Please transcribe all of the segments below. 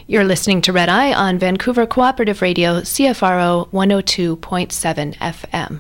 You're listening to Red Eye on Vancouver Cooperative Radio, CFRO 102.7 FM.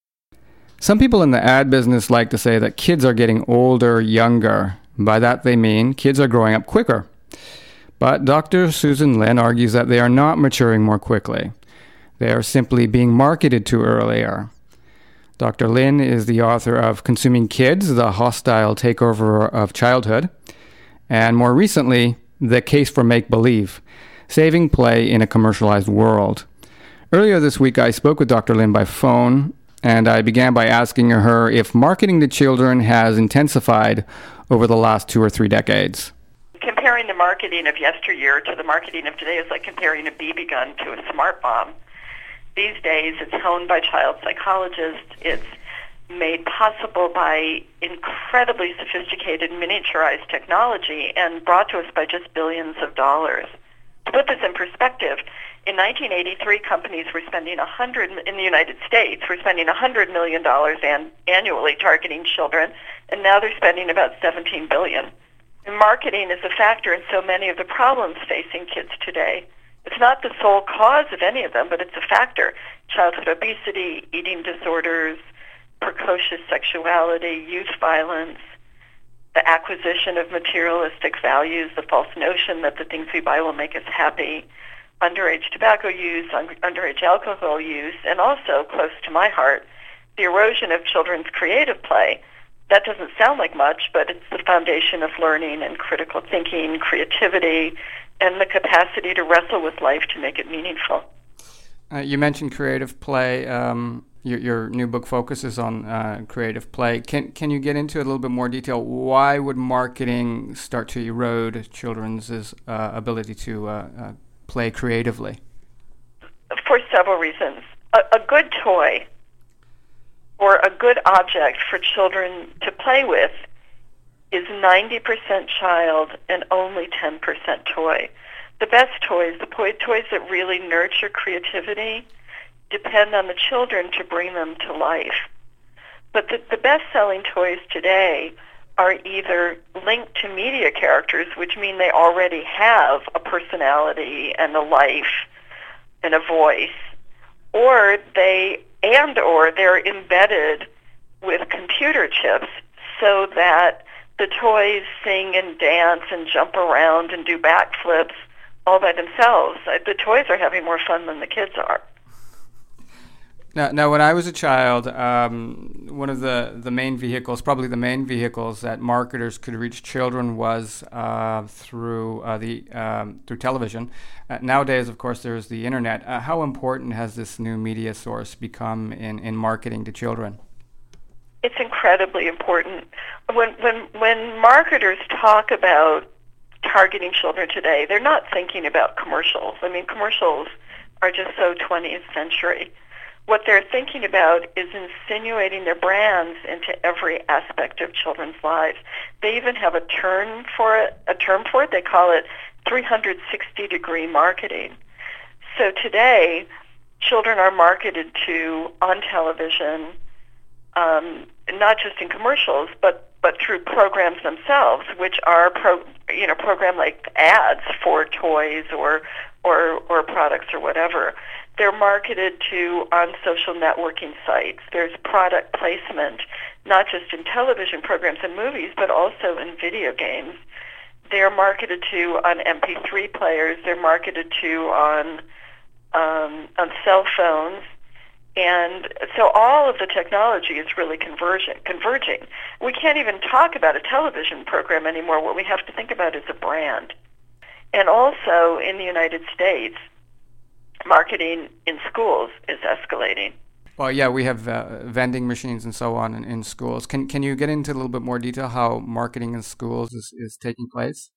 Some people in the ad business like to say that kids are getting older, younger. By that they mean kids are growing up quicker. But Dr. Susan Lin argues that they are not maturing more quickly. They are simply being marketed to earlier. Dr. Lin is the author of Consuming Kids, The Hostile Takeover of Childhood, and more recently, The Case for Make-Believe, Saving Play in a Commercialized World. Earlier this week, I spoke with Dr. Lin by phone, and I began by asking her if marketing to children has intensified over the last 2 or 3 decades. Comparing the marketing of yesteryear to the marketing of today is like comparing a BB gun to a smart bomb. These days, it's honed by child psychologists. It's made possible by incredibly sophisticated miniaturized technology and brought to us by just billions of dollars. To put this in perspective, in 1983, companies were spending in the United States, were spending $100 million annually targeting children, and now they're spending about $17 billion. And marketing is a factor in so many of the problems facing kids today. It's not the sole cause of any of them, but it's a factor. Childhood obesity, eating disorders, precocious sexuality, youth violence, the acquisition of materialistic values, the false notion that the things we buy will make us happy, underage tobacco use, underage alcohol use, and also, close to my heart, the erosion of children's creative play. That doesn't sound like much, but it's the foundation of learning and critical thinking, creativity, and the capacity to wrestle with life to make it meaningful. You mentioned creative play. Your new book focuses on creative play. Can you get into a little bit more detail? Why would marketing start to erode children's ability to play creatively? For several reasons. A good toy or a good object for children to play with is 90% child and only 10% toy. The best toys, the toys that really nurture creativity, depend on the children to bring them to life. But the best-selling toys today are either linked to media characters, which mean they already have a personality and a life and a voice, or they're embedded with computer chips so that the toys sing and dance and jump around and do backflips all by themselves. The toys are having more fun than the kids are. Now, when I was a child, one of the main vehicles, probably the main vehicles that marketers could reach children was through television. Nowadays, of course, there's the internet. How important has this new media source become in marketing to children? It's incredibly important. When marketers talk about targeting children today, they're not thinking about commercials. I mean, commercials are just so 20th century. What they're thinking about is insinuating their brands into every aspect of children's lives. They even have a term for it. They call it 360-degree marketing. So today, children are marketed to on television, not just in commercials, but through programs themselves, which are program like ads for toys or products or whatever. They're marketed to on social networking sites. There's product placement, not just in television programs and movies, but also in video games. They're marketed to on MP3 players. They're marketed to on cell phones. And so all of the technology is really converging. We can't even talk about a television program anymore. What we have to think about is a brand. And also in the United States, marketing in schools is escalating. Well, yeah, we have vending machines and so on in schools. Can you get into a little bit more detail how marketing in schools is taking place?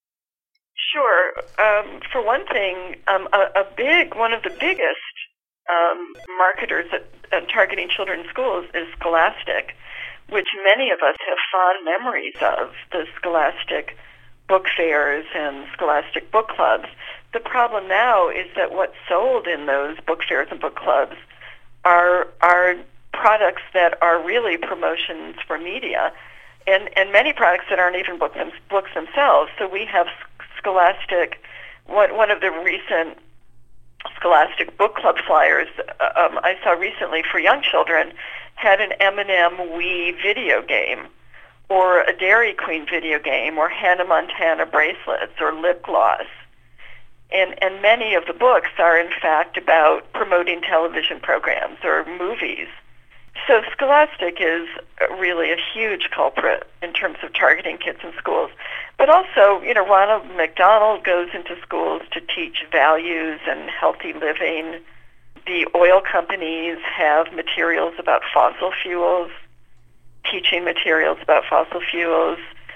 Sure. For one thing, one of the biggest marketers at targeting children in schools is Scholastic, which many of us have fond memories of, the Scholastic book fairs and Scholastic book clubs. The problem now is that what's sold in those book fairs and book clubs are products that are really promotions for media, and many products that aren't even books themselves. So we have Scholastic one of the recent Scholastic Book Club flyers I saw recently for young children had an M&M Wii video game, or a Dairy Queen video game, or Hannah Montana bracelets, or lip gloss. And many of the books are, in fact, about promoting television programs or movies. So Scholastic is really a huge culprit in terms of targeting kids in schools. But also, Ronald McDonald goes into schools to teach values and healthy living. The oil companies have materials about fossil fuels, teaching materials about fossil fuels.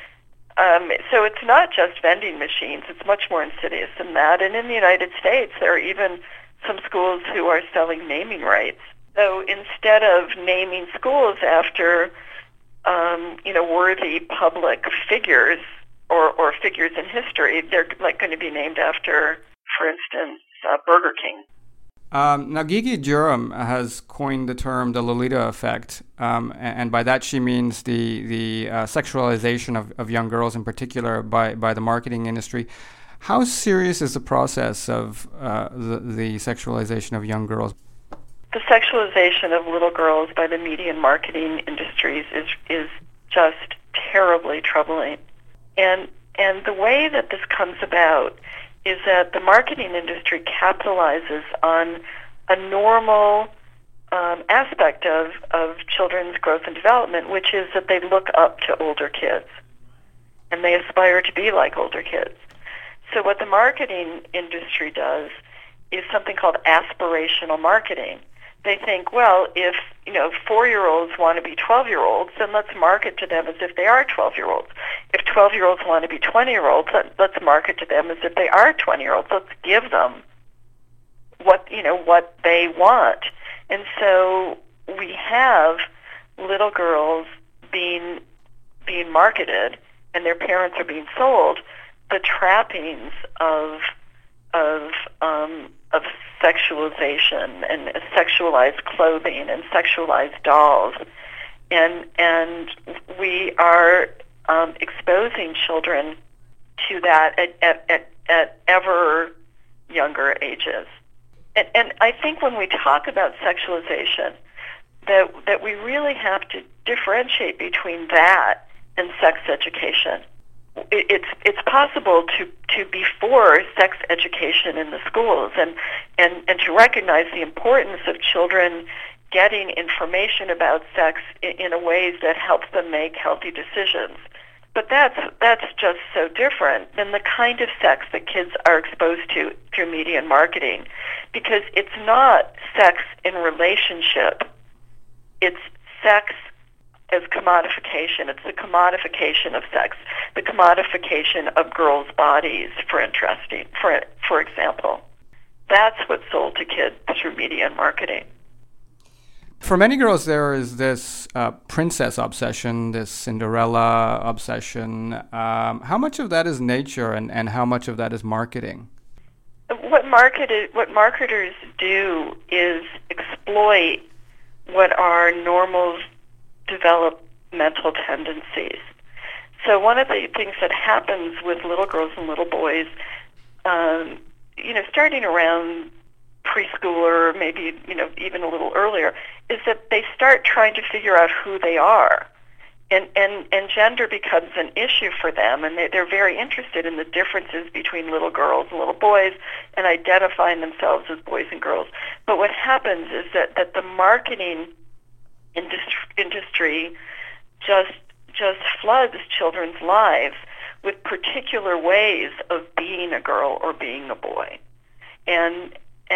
So it's not just vending machines. It's much more insidious than that. And in the United States, there are even some schools who are selling naming rights. So instead of naming schools after, worthy public figures or figures in history, they're going to be named after, for instance, Burger King. Now, Gigi Durham has coined the term the Lolita effect, and by that she means the sexualization of young girls in particular by the marketing industry. How serious is the process of the sexualization of young girls? The sexualization of little girls by the media and marketing industries is just terribly troubling. And the way that this comes about is that the marketing industry capitalizes on a normal aspect of children's growth and development, which is that they look up to older kids and they aspire to be like older kids. So what the marketing industry does is something called aspirational marketing. They think, well, if 4-year-olds want to be 12-year-olds, then let's market to them as if they are 12-year-olds. If 12-year-olds want to be 20-year-olds, let's market to them as if they are 20-year-olds. Let's give them what they want. And so we have little girls being marketed, and their parents are being sold the trappings of sexualization and sexualized clothing and sexualized dolls, and we are exposing children to that at ever younger ages. And I think when we talk about sexualization, that we really have to differentiate between that and sex education. It's possible to be for sex education in the schools and to recognize the importance of children getting information about sex in a ways that helps them make healthy decisions. But that's just so different than the kind of sex that kids are exposed to through media and marketing, because it's not sex in relationship. It's sex as commodification. It's the commodification of sex, the commodification of girls' bodies for example. That's what's sold to kids through media and marketing. For many girls, there is this princess obsession, this Cinderella obsession. How much of that is nature and how much of that is marketing? What marketers do is exploit what are normal developmental tendencies. So one of the things that happens with little girls and little boys, starting around preschool or maybe even a little earlier, is that they start trying to figure out who they are, and gender becomes an issue for them, and they're very interested in the differences between little girls and little boys and identifying themselves as boys and girls. But what happens is that the marketing industry just floods children's lives with particular ways of being a girl or being a boy, and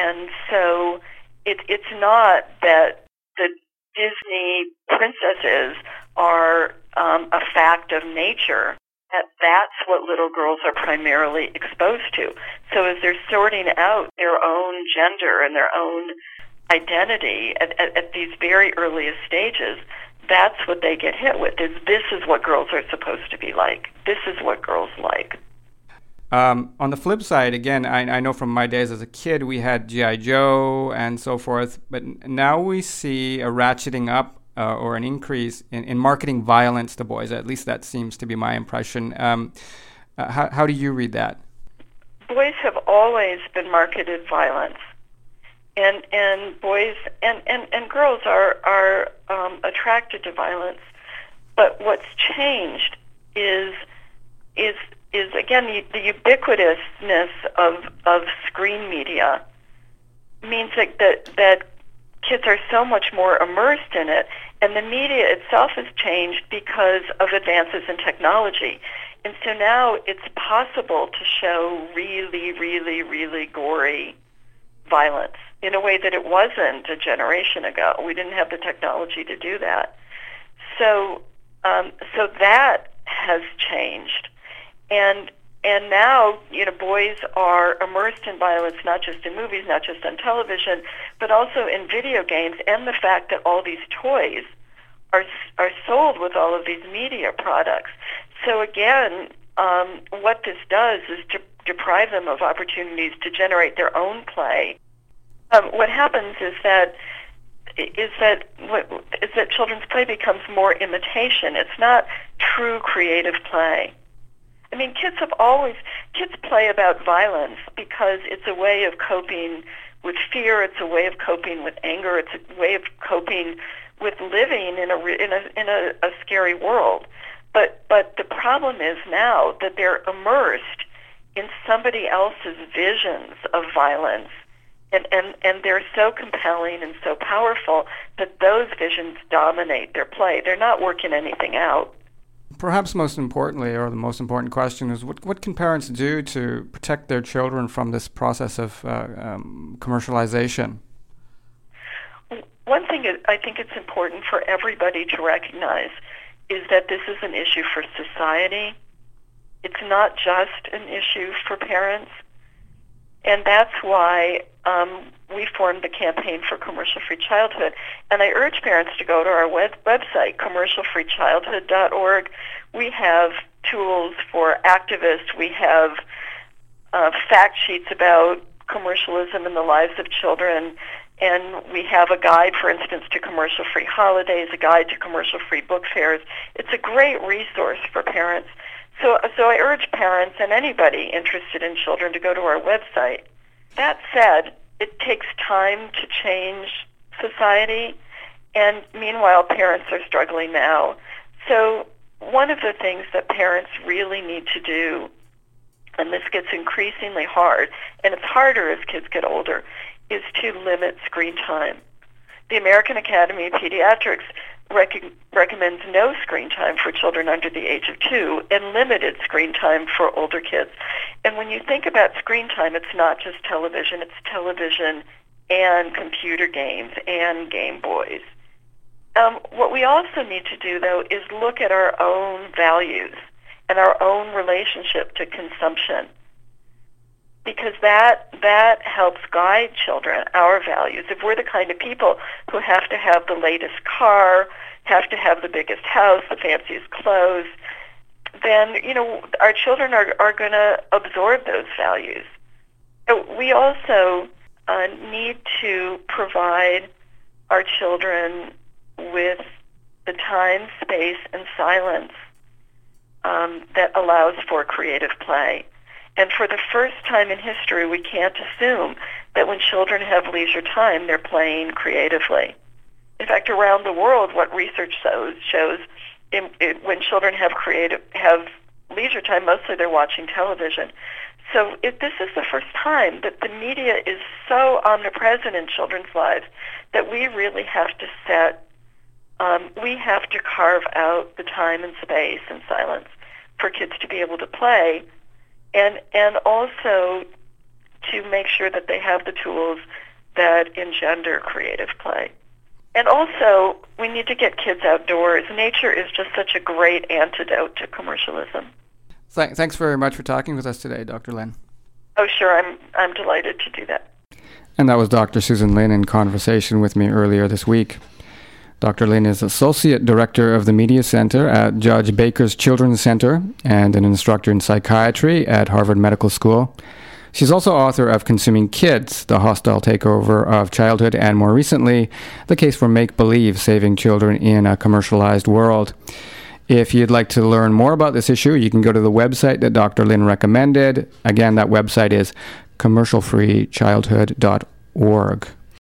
so it's not that the Disney princesses are a fact of nature. That's what little girls are primarily exposed to. So as they're sorting out their own gender and their own identity at these very earliest stages, that's what they get hit with. This is what girls are supposed to be like. This is what girls like. On the flip side, again, I know from my days as a kid, we had G.I. Joe and so forth, but now we see a ratcheting up or an increase in marketing violence to boys. At least that seems to be my impression. How do you read that? boys have always been marketed violence, and boys and girls are attracted to violence. But what's changed is again the ubiquitousness of screen media means that kids are so much more immersed in it, and the media itself has changed because of advances in technology. And so now it's possible to show really, really, really gory violence in a way that it wasn't a generation ago. We didn't have the technology to do that. So that has changed. And now, boys are immersed in violence, not just in movies, not just on television, but also in video games, and the fact that all these toys are sold with all of these media products. So again, what this does is to deprive them of opportunities to generate their own play. What happens is that children's play becomes more imitation. It's not true creative play. I mean, kids play about violence because it's a way of coping with fear. It's a way of coping with anger. It's a way of coping with living in a scary world. But the problem is now that they're immersed in somebody else's visions of violence, and they're so compelling and so powerful that those visions dominate their play. They're not working anything out. Perhaps most importantly, or the most important question is, what can parents do to protect their children from this process of commercialization? One thing I think it's important for everybody to recognize is that this is an issue for society. It's not just an issue for parents. And that's why we formed the Campaign for Commercial-Free Childhood. And I urge parents to go to our website, commercialfreechildhood.org. We have tools for activists. We have fact sheets about commercialism in the lives of children. And we have a guide, for instance, to commercial-free holidays, a guide to commercial-free book fairs. It's a great resource for parents. So I urge parents and anybody interested in children to go to our website. That said, it takes time to change society, and meanwhile, parents are struggling now. So one of the things that parents really need to do, and this gets increasingly hard, and it's harder as kids get older, is to limit screen time. The American Academy of Pediatrics recommends no screen time for children under the age of 2 and limited screen time for older kids. And when you think about screen time, it's not just television, it's television and computer games and Game Boys. What we also need to do, though, is look at our own values and our own relationship to consumption, because that helps guide children, our values. If we're the kind of people who have to have the latest car, have to have the biggest house, the fanciest clothes, then, our children are going to absorb those values. We also need to provide our children with the time, space, and silence that allows for creative play. And for the first time in history, we can't assume that when children have leisure time, they're playing creatively. In fact, around the world, what research shows when children have leisure time, mostly they're watching television. So this is the first time that the media is so omnipresent in children's lives that we really have to we have to carve out the time and space and silence for kids to be able to play, and also to make sure that they have the tools that engender creative play. And also, we need to get kids outdoors. Nature is just such a great antidote to commercialism. Thanks very much for talking with us today, Dr. Lin. Oh, sure. I'm delighted to do that. And that was Dr. Susan Lin in conversation with me earlier this week. Dr. Lin is Associate Director of the Media Center at Judge Baker's Children's Center and an instructor in psychiatry at Harvard Medical School. She's also author of Consuming Kids, The Hostile Takeover of Childhood, and more recently, The Case for Make-Believe, Saving Children in a Commercialized World. If you'd like to learn more about this issue, you can go to the website that Dr. Lynn recommended. Again, that website is commercialfreechildhood.org.